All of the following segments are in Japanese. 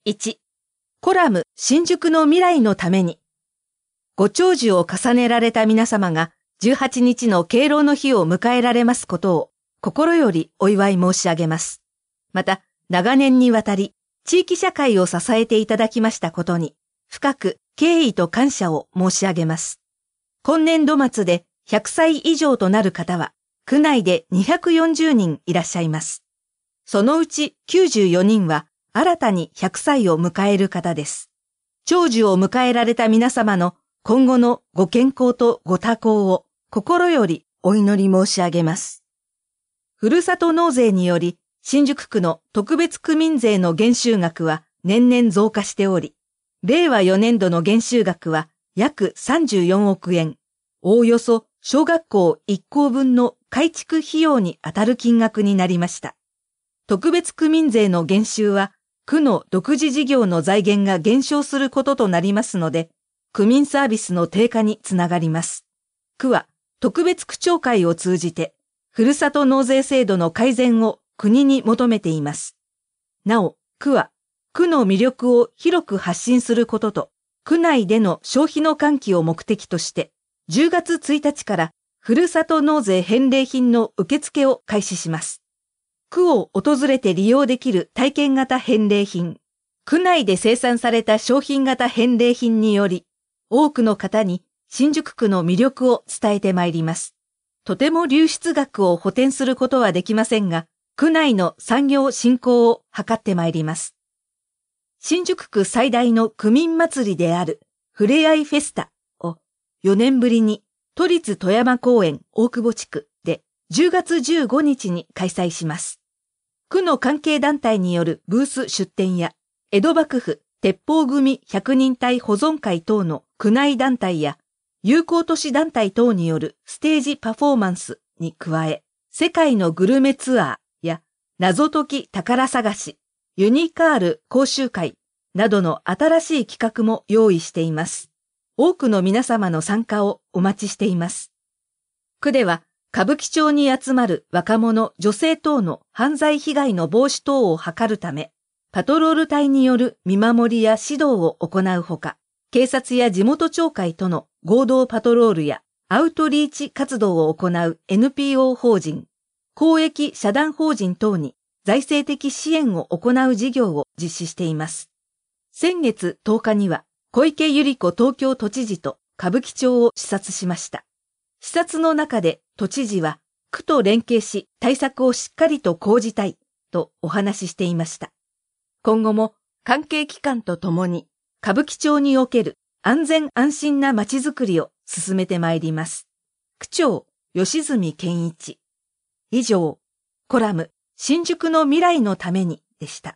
1、コラム新宿の未来のために。ご長寿を重ねられた皆様が18日の敬老の日を迎えられますことを心よりお祝い申し上げます。また、長年にわたり地域社会を支えていただきましたことに深く敬意と感謝を申し上げます。今年度末で100歳以上となる方は区内で240人いらっしゃいます。そのうち94人は新たに100歳を迎える方です。長寿を迎えられた皆様の今後のご健康とご多幸を心よりお祈り申し上げます。ふるさと納税により新宿区の特別区民税の減収額は年々増加しており、令和4年度の減収額は約34億円、おおよそ小学校1校分の改築費用にあたる金額になりました。特別区民税の減収は区の独自事業の財源が減少することとなりますので、区民サービスの低下につながります。区は特別区長会を通じて、ふるさと納税制度の改善を国に求めています。なお、区は区の魅力を広く発信することと、区内での消費の喚起を目的として、10月1日からふるさと納税返礼品の受付を開始します。区を訪れて利用できる体験型返礼品、区内で生産された商品型返礼品により、多くの方に新宿区の魅力を伝えてまいります。とても流出額を補填することはできませんが、区内の産業振興を図ってまいります。新宿区最大の区民祭りであるふれあいフェスタを4年ぶりに都立富山公園大久保地区で10月15日に開催します。区の関係団体によるブース出展や江戸幕府鉄砲組百人隊保存会等の区内団体や友好都市団体等によるステージパフォーマンスに加え、世界のグルメツアーや謎解き宝探し、ユニカール講習会などの新しい企画も用意しています。多くの皆様の参加をお待ちしています。区では歌舞伎町に集まる若者、女性等の犯罪被害の防止等を図るため、パトロール隊による見守りや指導を行うほか、警察や地元町会との合同パトロールやアウトリーチ活動を行う NPO 法人、公益社団法人等に財政的支援を行う事業を実施しています。先月10日には小池百合子東京都知事と歌舞伎町を視察しました。視察の中で都知事は区と連携し対策をしっかりと講じたいとお話ししていました。今後も関係機関とともに歌舞伎町における安全安心な街づくりを進めてまいります。区長吉住健一。以上、コラム新宿の未来のためにでした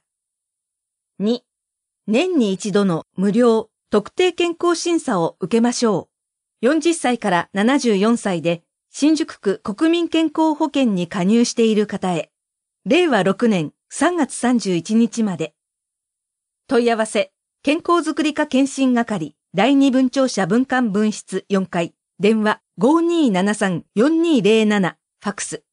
。2、年に一度の無料特定健康審査を受けましょう。40歳から74歳で新宿区国民健康保険に加入している方へ、令和6年3月31日まで。問い合わせ、健康づくり課検診係、第二分庁舎分館分室4階、電話 5273-4207、ファクス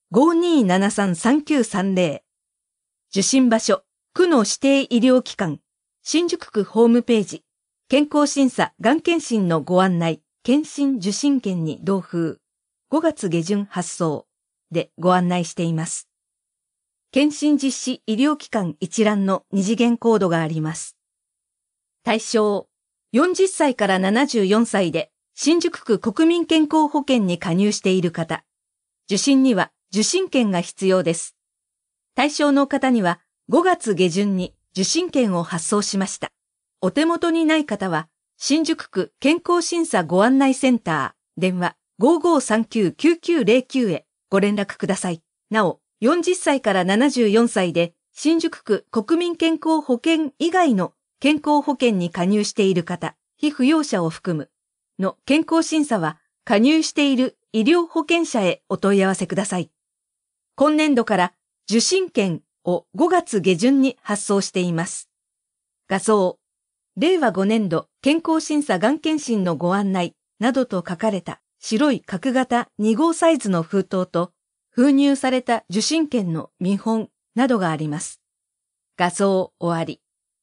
5273-3930。受診場所、区の指定医療機関、新宿区ホームページ、健康審査がん検診のご案内、検診受診券に同封、5月下旬発送でご案内しています。検診実施医療機関一覧の二次元コードがあります。対象、40歳から74歳で新宿区国民健康保険に加入している方。受診には受診券が必要です。対象の方には5月下旬に受診券を発送しました。お手元にない方は、新宿区健康審査ご案内センター、電話 5539-9909 へご連絡ください。なお、40歳から74歳で新宿区国民健康保険以外の健康保険に加入している方、被扶養者を含むの健康審査は加入している医療保険者へお問い合わせください。今年度から受診券を5月下旬に発送しています。画像、令和5年度健康審査がん検診のご案内などと書かれた白い角型2号サイズの封筒と封入された受診券の見本などがあります。画像終わり。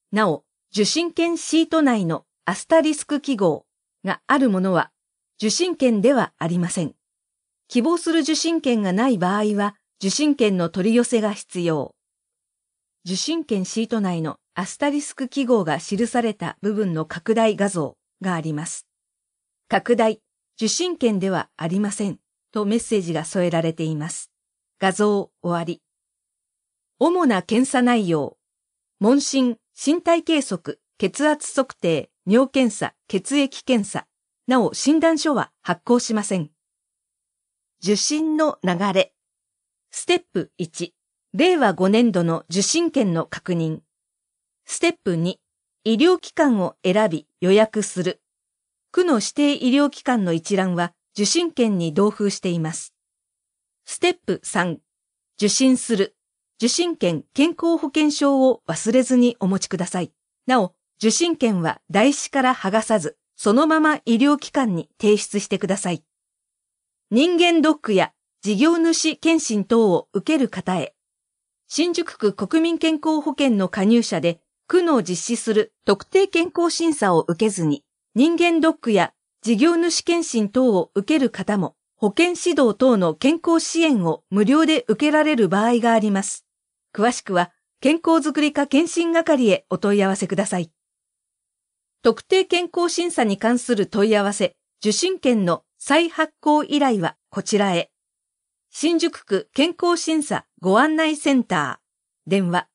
なお、受信券シート内のアスタリスク記号があるものは受信券ではありません。希望する受信券がない場合は受信券の取り寄せが必要。受信券シート内のアスタリスク記号が記された部分の拡大画像があります。拡大、受信券ではありませんとメッセージが添えられています。画像終わり。主な検査内容。問診、身体計測、血圧測定、尿検査、血液検査。なお診断書は発行しません。受診の流れ。ステップ1、令和5年度の受診券の確認。ステップ2、医療機関を選び予約する。区の指定医療機関の一覧は受診券に同封しています。ステップ3、受診する。受診券健康保険証を忘れずにお持ちください。なお、受診券は台紙から剥がさず、そのまま医療機関に提出してください。人間ドックや事業主検診等を受ける方へ。新宿区国民健康保険の加入者で、区の実施する特定健康審査を受けずに、人間ドックや事業主検診等を受ける方も、保健指導等の健康支援を無料で受けられる場合があります。詳しくは、健康づくり課検診係へお問い合わせください。特定健康審査に関する問い合わせ、受診券の再発行依頼はこちらへ。新宿区健康審査ご案内センター。電話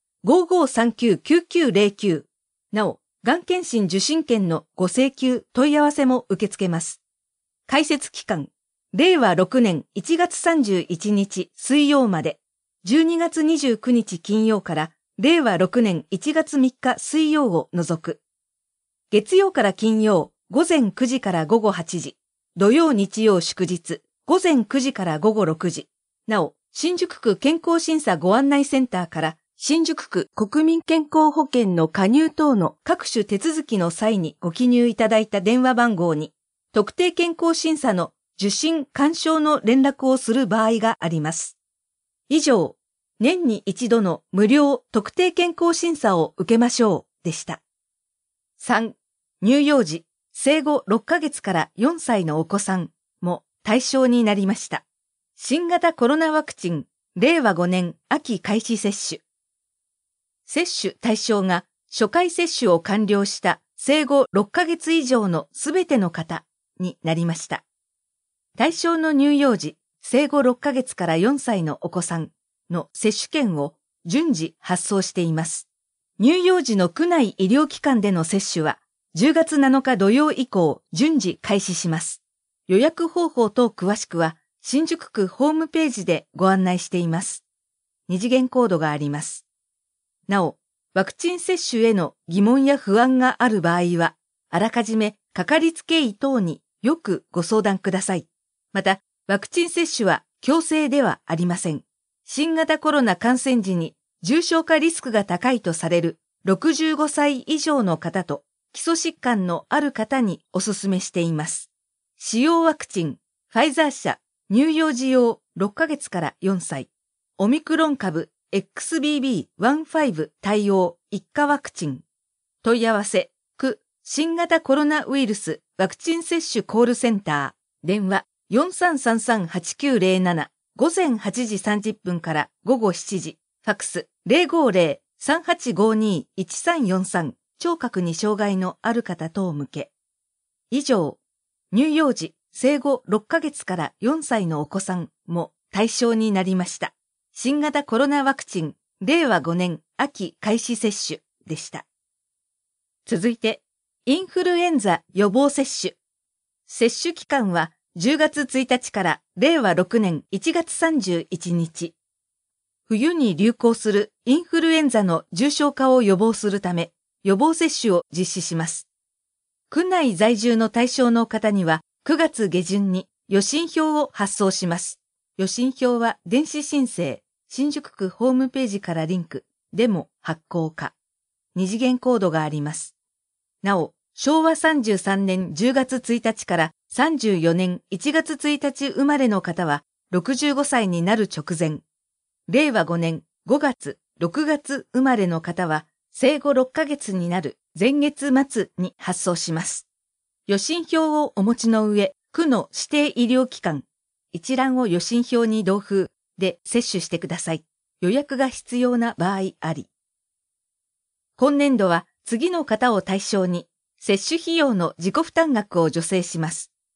5539-9909。なお、がん検診受診券のご請求問い合わせも受け付けます。開設期間、令和6年1月31日水曜まで、12月29日金曜から令和6年1月3日水曜を除く。月曜から金曜、午前9時から午後8時。土曜日曜祝日、午前9時から午後6時。なお、新宿区健康審査ご案内センターから、新宿区国民健康保険の加入等の各種手続きの際にご記入いただいた電話番号に、特定健康審査の受診勧奨の連絡をする場合があります。以上、年に一度の無料特定健康審査を受けましょうでした。3、乳幼児、生後6ヶ月から4歳のお子さんも対象になりました。新型コロナワクチン、令和5年秋開始接種。接種対象が初回接種を完了した生後6ヶ月以上のすべての方になりました。対象の乳幼児、生後6ヶ月から4歳のお子さんの接種券を順次発送しています。乳幼児の区内医療機関での接種は10月7日土曜以降順次開始します。予約方法等詳しくは新宿区ホームページでご案内しています。二次元コードがあります。なお、ワクチン接種への疑問や不安がある場合は、あらかじめかかりつけ医等によくご相談ください。また、ワクチン接種は強制ではありません。新型コロナ感染時に重症化リスクが高いとされる65歳以上の方と基礎疾患のある方にお勧めしています。使用ワクチン、ファイザー社、乳幼児用6ヶ月から4歳、オミクロン株 XBB.1.5 対応一価ワクチン。問い合わせ、区新型コロナウイルスワクチン接種コールセンター、電話4333-8907、午前8時30分から午後7時、ファックス 050-3852-1343、聴覚に障害のある方等向け。以上、乳幼児、生後6ヶ月から4歳のお子さんも対象になりました。新型コロナワクチン、令和5年秋開始接種でした。続いて、インフルエンザ予防接種。接種期間は10月1日から令和6年1月31日。冬に流行するインフルエンザの重症化を予防するため、予防接種を実施します。区内在住の対象の方には9月下旬に予診票を発送します。予診票は電子申請、新宿区ホームページからリンクでも発行可。二次元コードがあります。なお、昭和33年10月1日から34年1月1日生まれの方は65歳になる直前、令和5年5月、6月生まれの方は生後6ヶ月になる前月末に発送します。予診票をお持ちの上、区の指定医療機関、一覧を予診票に同封で接種してください。予約が必要な場合あり。今年度は次の方を対象に、接種費用の自己負担額を助成します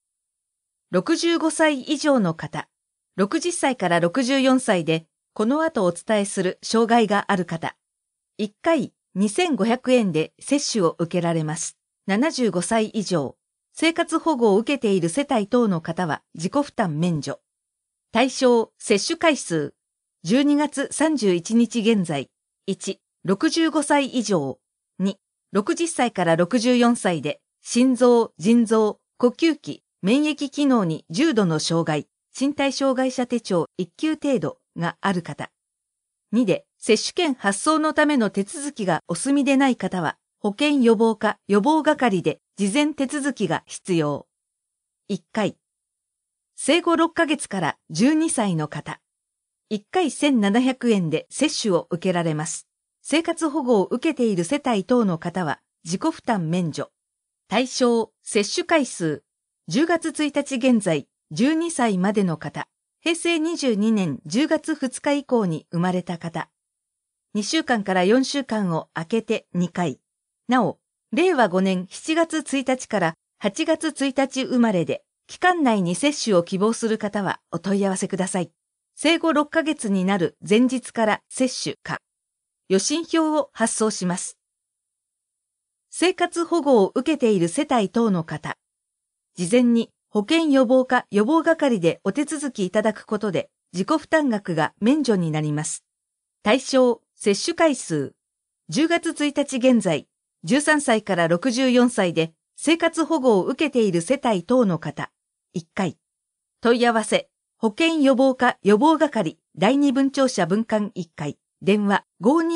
。65歳以上の方、60歳から64歳で、この後お伝えする障害がある方、1回2500円で接種を受けられます。75歳以上、生活保護を受けている世帯等の方は自己負担免除。対象、接種回数、12月31日現在、1、65歳以上、2、60歳から64歳で、心臓、腎臓、呼吸器、免疫機能に重度の障害、身体障害者手帳1級程度がある方。2で、接種券発送のための手続きがお済みでない方は、保健予防課予防係で事前手続きが必要。1回。生後6ヶ月から12歳の方。1回1700円で接種を受けられます。生活保護を受けている世帯等の方は自己負担免除。対象、接種回数、10月1日現在、12歳までの方、平成22年10月2日以降に生まれた方、2週間から4週間を空けて2回、なお、令和5年7月1日から8月1日生まれで、期間内に接種を希望する方はお問い合わせください。生後6ヶ月になる前日から接種か、予診票を発送します。生活保護を受けている世帯等の方、事前に保健予防課予防係でお手続きいただくことで自己負担額が免除になります。対象、接種回数、10月1日現在、13歳から64歳で生活保護を受けている世帯等の方、1回。問い合わせ、保健予防課予防係第二分庁舎分館1回、電話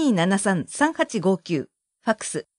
5273-3859、ファックス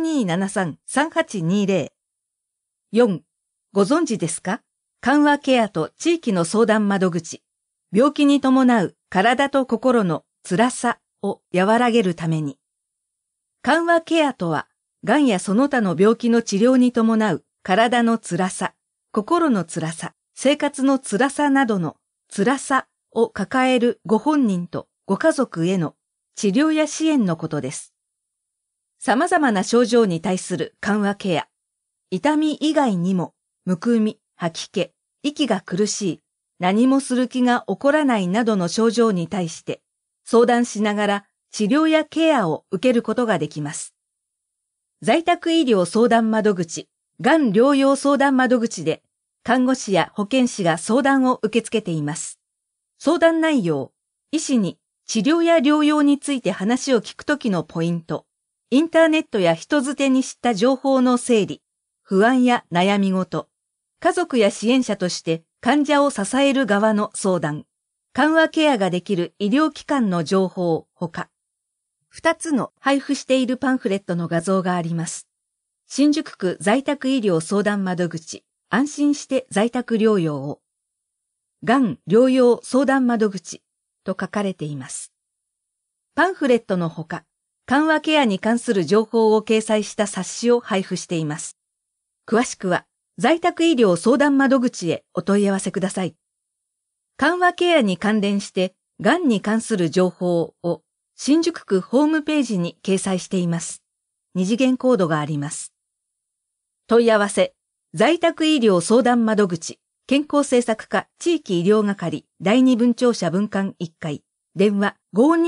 5273-3820。4. ご存知ですか？緩和ケアと地域の相談窓口。病気に伴う体と心の辛さを和らげるために。緩和ケアとは、がんやその他の病気の治療に伴う体の辛さ、心の辛さ、生活の辛さなどの辛さを抱えるご本人とご家族への治療や支援のことです。様々な症状に対する緩和ケア。痛み以外にも、むくみ、吐き気、息が苦しい、何もする気が起こらないなどの症状に対して相談しながら治療やケアを受けることができます。在宅医療相談窓口、がん療養相談窓口で看護師や保健師が相談を受け付けています。相談内容、医師に治療や療養について話を聞くときのポイント、インターネットや人づてに知った情報の整理、不安や悩み事、家族や支援者として患者を支える側の相談、緩和ケアができる医療機関の情報ほか、2つの配布しているパンフレットの画像があります。新宿区在宅医療相談窓口、安心して在宅療養を、がん療養相談窓口と書かれています。パンフレットのほか、緩和ケアに関する情報を掲載した冊子を配布しています。詳しくは、在宅医療相談窓口へお問い合わせください。緩和ケアに関連して、がんに関する情報を新宿区ホームページに掲載しています。二次元コードがあります。問い合わせ、在宅医療相談窓口、健康政策課地域医療係第二分庁舎分館1階、電話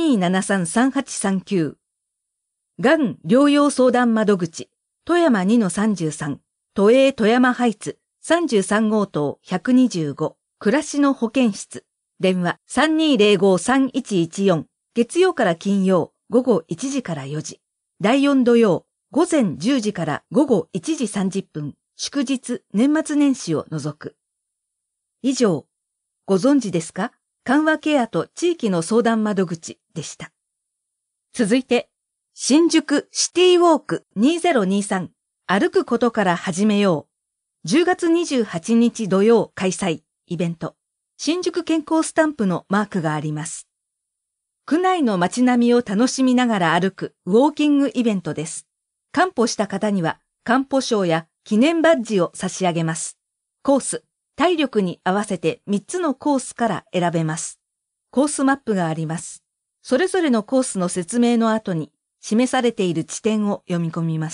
5273-3839。がん療養相談窓口、富山 2-33、都営富山ハイツ33号棟125、暮らしの保健室、電話 3205-3114、月曜から金曜午後1時から4時、第4土曜午前10時から午後1時30分、祝日年末年始を除く。以上、ご存知ですか？緩和ケアと地域の相談窓口でした。続いて、新宿シティウォーク2023歩くことから始めよう。10月28日土曜開催イベント。新宿健康スタンプのマークがあります。 区内の街並みを楽しみながら歩くウォーキングイベントです。完歩した方には、完歩証や記念バッジを差し上げます。コース、体力に合わせて3つのコースから選べます。コースマップがあります。それぞれのコースの説明の後に、示されている地点を読み込みます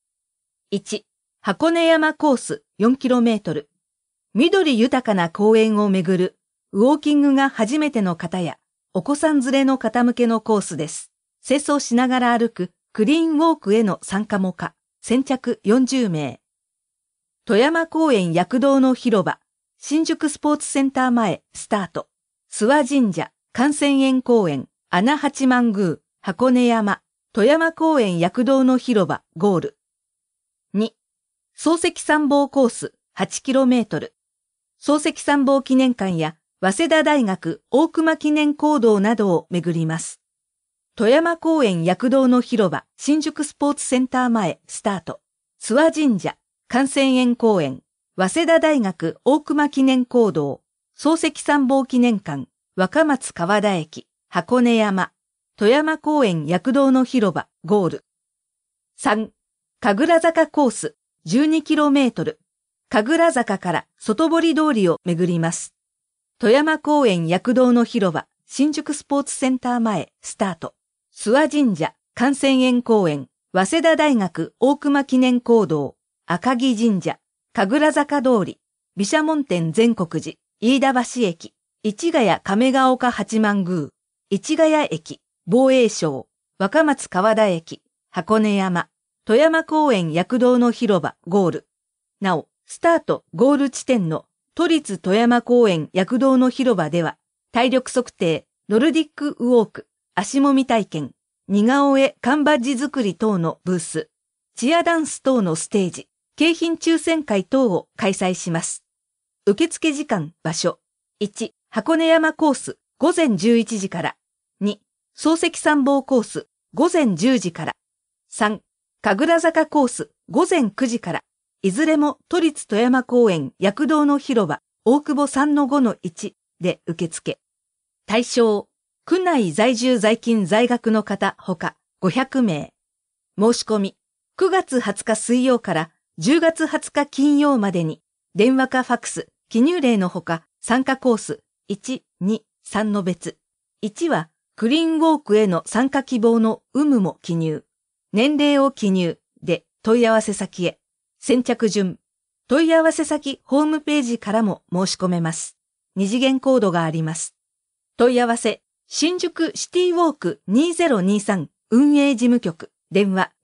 。1、箱根山コース 4km。緑豊かな公園を巡る、ウォーキングが初めての方や、お子さん連れの方向けのコースです。清掃しながら歩くクリーンウォークへの参加も可。先着40名。富山公園薬道の広場、新宿スポーツセンター前、スタート。諏訪神社、観泉園公園、穴八幡宮、箱根山、富山公園薬道の広場、ゴール。2、漱石参謀コース、8km。漱石参謀記念館や早稲田大学大隈記念講堂などを巡ります。富山公園薬道の広場新宿スポーツセンター前スタート。諏訪神社、観泉園公園、早稲田大学大隈記念講堂、漱石参謀記念館、若松川田駅、箱根山、富山公園薬道の広場ゴール。3、神楽坂コース 12km。神楽坂から外堀通りを巡ります。富山公園薬道の広場、新宿スポーツセンター前、スタート。諏訪神社、観泉園公園、早稲田大学大隈記念講堂、赤城神社、神楽坂通り、毘沙門天全国寺、飯田橋駅、市ヶ谷亀ヶ丘八幡宮、市ヶ谷駅、防衛省、若松川田駅、箱根山、富山公園薬道の広場、ゴール。なお、スタート・ゴール地点の都立富山公園薬道の広場では、体力測定、ノルディックウォーク、足もみ体験、似顔絵缶バッジ作り等のブース、チアダンス等のステージ、景品抽選会等を開催します。受付時間、場所。1、箱根山コース、午前11時から。2、漱石参謀コース、午前10時から。3、神楽坂コース、午前9時から。いずれも都立富山公園薬道の広場大久保 3-5-1 で受付。対象、区内在住在勤在学の方ほか500名。申し込み、9月20日水曜から10月20日金曜までに、電話かファックス、記入例のほか参加コース1、2、3の別。1はクリーンウォークへの参加希望の有無も記入。年齢を記入で問い合わせ先へ。先着順。問い合わせ先ホームページからも申し込めます。二次元コードがあります。問い合わせ、新宿シティウォーク2023運営事務局、電話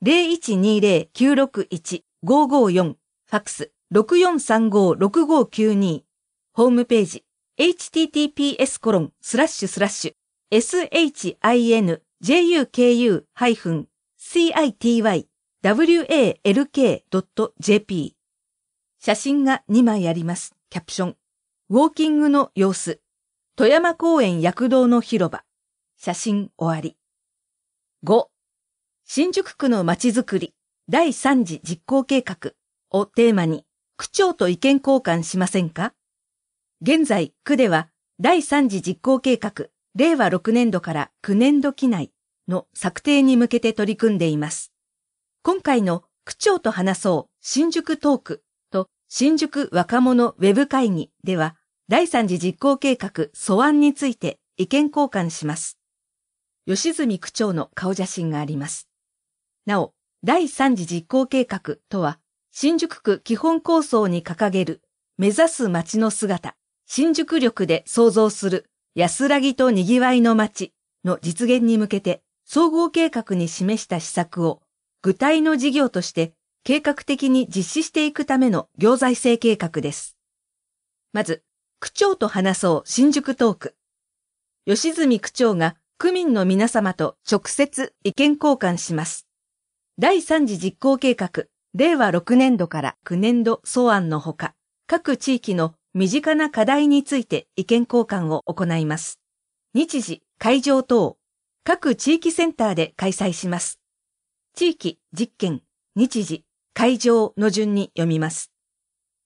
0120-961-554、ファックス 6435-6592、ホームページ、https://shinjuku-city.walk.jp。写真が2枚あります。キャプション。ウォーキングの様子。富山公園薬道の広場。写真終わり。5. 新宿区のまちづくり第3次実行計画をテーマに区長と意見交換しませんか？現在、区では第3次実行計画令和6年度から9年度期内の策定に向けて取り組んでいます。今回の区長と話そう新宿トークと新宿若者ウェブ会議では第3次実行計画素案について意見交換します。吉住区長の顔写真があります。なお、第3次実行計画とは、新宿区基本構想に掲げる、目指す街の姿、新宿力で創造する安らぎと賑わいの街の実現に向けて、総合計画に示した施策を、具体の事業として計画的に実施していくための行財政計画です。まず、区長と話そう新宿トーク。吉住区長が区民の皆様と直接意見交換します。第3次実行計画、令和6年度から9年度素案のほか、各地域の身近な課題について意見交換を行います。日時、会場等、各地域センターで開催します。地域、実験、日時、会場の順に読みます。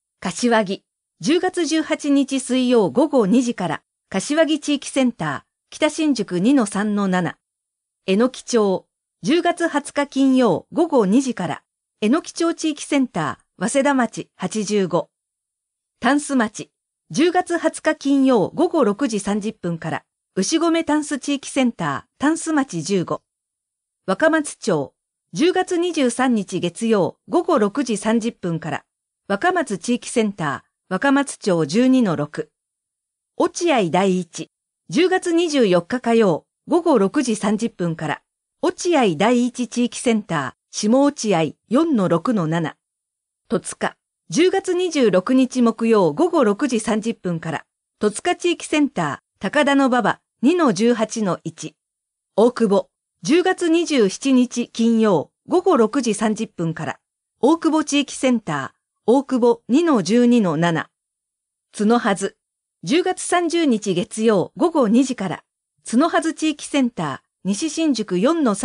柏木、10月18日水曜午後2時から、柏木地域センター、 北新宿 2-3-7。えのき町、10月20日金曜午後2時から、えのき町地域センター、早稲田町85。タンス町、10月20日金曜午後6時30分から、牛込タンス地域センター、タンス町15。若松町、10月23日月曜午後6時30分から、若松地域センター、若松町 12-6。落合第一、10月24日火曜午後6時30分から、落合第一地域センター、下落合 4-6-7。戸塚、10月26日木曜午後6時30分から、戸塚地域センター、高田馬場 2-18-1。大久保、10月27日金曜午後6時30分から、大久保地域センター、大久保 2-12-7。角はず、10月30日月曜午後2時から、角はず地域センター、西新宿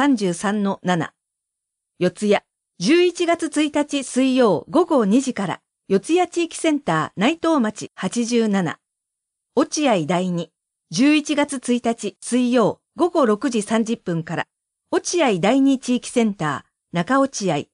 4-33-7。四谷、11月1日水曜午後2時から、四谷地域センター、内藤町87。落合第二、11月1日水曜午後6時30分から、落合第二地域センター、中落合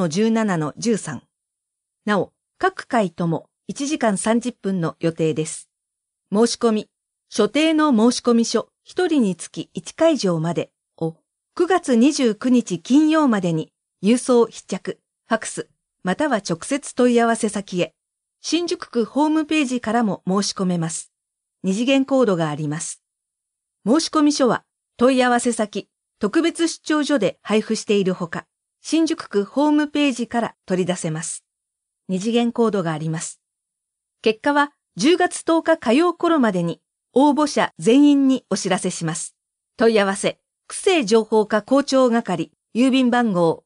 4-17-13。なお、各回とも1時間30分の予定です。申し込み、所定の申込書1人につき1会場までを9月29日金曜までに郵送必着、ファクス、または直接問い合わせ先へ。新宿区ホームページからも申し込めます。二次元コードがあります。申込書は問い合わせ先、特別出張所で配布しているほか、新宿区ホームページから取り出せます。二次元コードがあります。結果は10月10日火曜頃までに応募者全員にお知らせします。問い合わせ、区政情報課校長係、郵便番号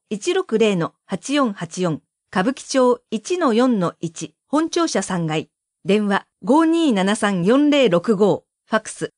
160-8484、歌舞伎町 1-4-1、本庁舎3階、電話 5273-4065、ファクス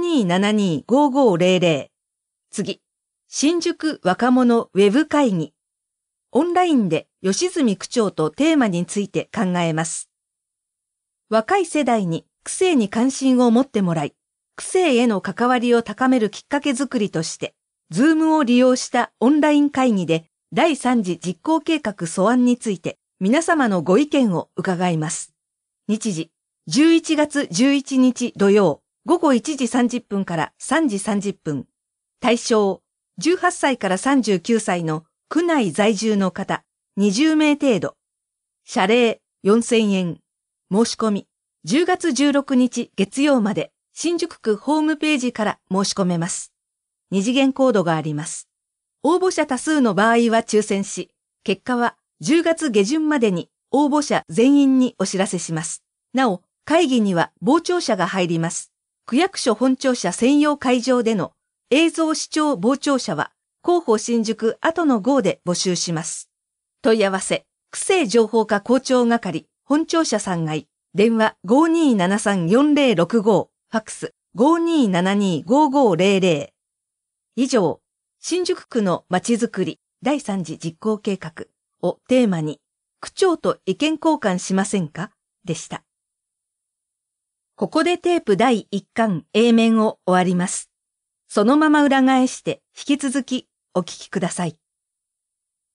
5272-5500。次、新宿若者ウェブ会議。オンラインで吉住区長とテーマについて考えます。若い世代に区政に関心を持ってもらい、区政への関わりを高めるきっかけづくりとして、Zoom を利用したオンライン会議で第3次実行計画素案について皆様のご意見を伺います。日時、11月11日土曜午後1時30分から3時30分。対象、18歳から39歳の区内在住の方20名程度。謝礼4000円。申し込み、10月16日月曜まで新宿区ホームページから申し込めます。二次元コードがあります。応募者多数の場合は抽選し、結果は10月下旬までに応募者全員にお知らせします。なお、会議には傍聴者が入ります。区役所本庁舎専用会場での映像視聴傍聴者は、広報新宿後の号で募集します。問い合わせ、区政情報課校長係、本庁舎3階、電話 5273-4065、ファクス 5272-5500。以上、新宿区のまちづくり第3次実行計画をテーマに、区長と意見交換しませんかでした。ここでテープ第1巻 A 面を終わります。そのまま裏返して引き続きお聞きください。